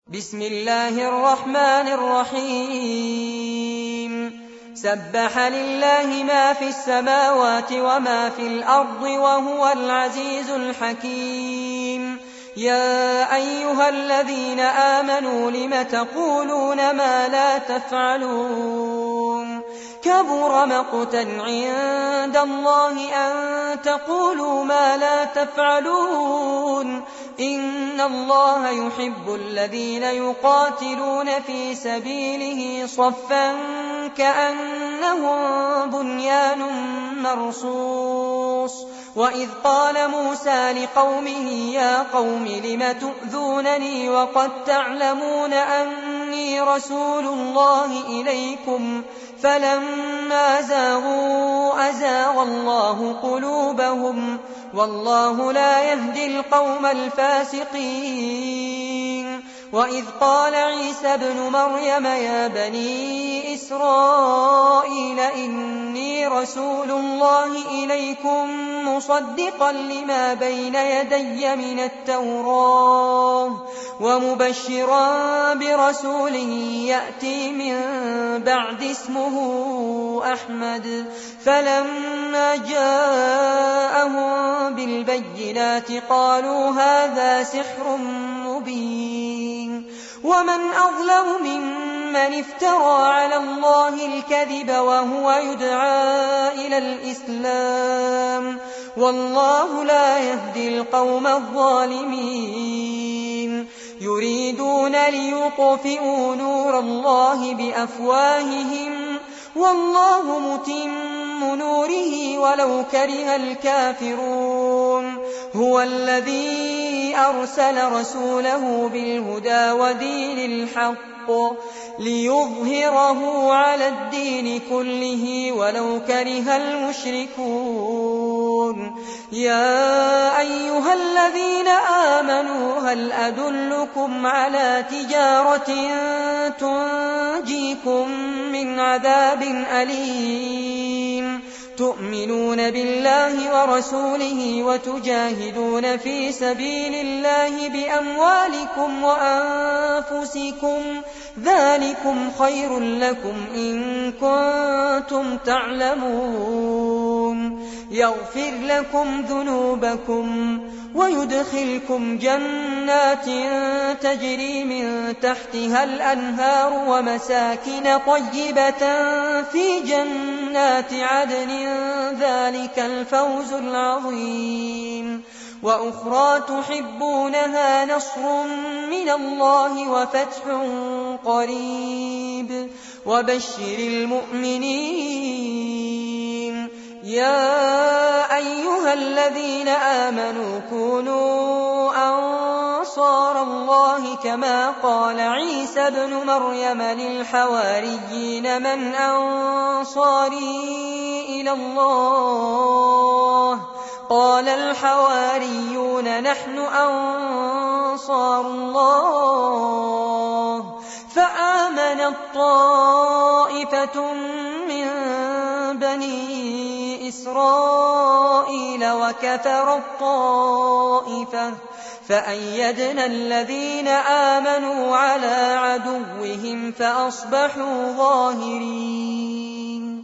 بسم الله الرحمن الرحيم سبح لله ما في السماوات وما في الأرض وهو العزيز الحكيم يا أيها الذين آمنوا لم تقولون ما لا تفعلون كبر مقتا عند الله أن تقولوا ما لا تفعلون إن الله يحب الذين يقاتلون في سبيله صفا كأنهم بنيان مرصوص وإذ قال موسى لقومه يا قوم لم تؤذونني وقد تعلمون أني رسول الله إليكم فلما زاغوا أزاغ الله قلوبهم والله لا يهدي القوم الفاسقين وإذ قال عيسى ابن مريم يا بني إسرائيل إني رسول الله إليكم مصدقا لما بين يدي من التوراة ومبشرا برسول يأتي من بعد اسمه أحمد فلما جاءهم بالبينات قالوا هذا سحر مبين ومن أظلم ممن افترى على الله الكذب وهو يدعى إلى الإسلام والله لا يهدي القوم الظالمين يريدون ليطفئوا نور الله بأفواههم والله متم نوره ولو كره الكافرون هو الذي أرسل رسوله بالهدى ودين الحق ليظهره على الدين كله ولو كره المشركون يا أيها الذين آمنوا هل أدلكم على تجارة تنجيكم من عذاب أليم تؤمنون بالله ورسوله وتجاهدون في سبيل الله بأموالكم وأنفسكم ذلكم خير لكم إن كنتم تعلمون يغفر لكم ذنوبكم ويدخلكم جنات تجري من تحتها الأنهار ومساكن طيبة في جنات عدن ذلك الفوز العظيم وأخرى تحبونها نصر من الله وفتح قريب وبشر المؤمنين يا أيها الذين آمنوا كونوا أنصار الله كما قال عيسى ابن مريم للحواريين من أنصاري إلى الله قال الحواريون نحن أنصار الله فآمنت طائفة من بني إسرائيل وكفرت طائفة فأيدنا الذين آمنوا على عدوهم فأصبحوا ظاهرين